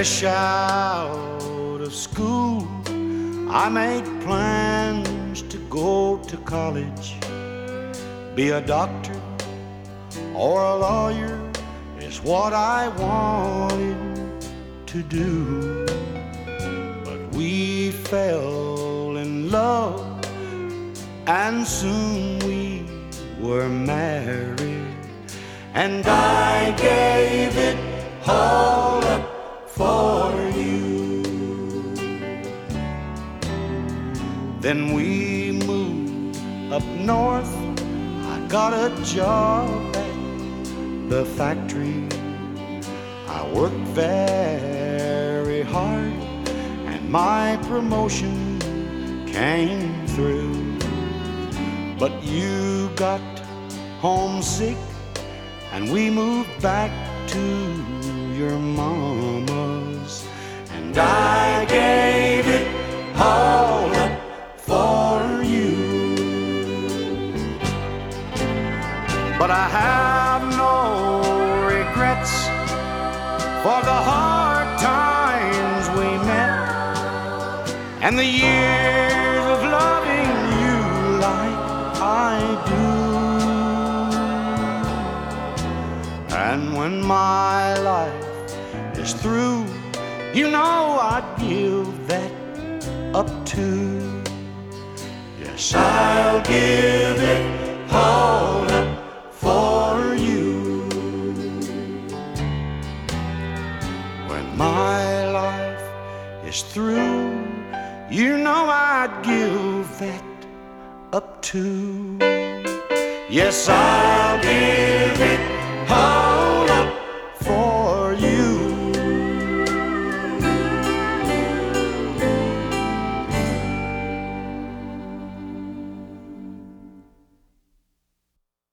Fresh out of school, I made plans to go to college. Be a doctor or a lawyer is what I wanted to do. But we fell in love and soon we were married, and I gave it all up for you. Then we moved up north. I got a job at the factory. I worked very hard and my promotion came through. But you got homesick and we moved back to your mama's, and I gave it all up for you. But I have no regrets for the hard times we met and the years of loving you like I do. And when my life is through, you know I'd give that up too. Yes, I'll give it all up for you. When my life is through, you know I'd give that up too. Yes, I'll give it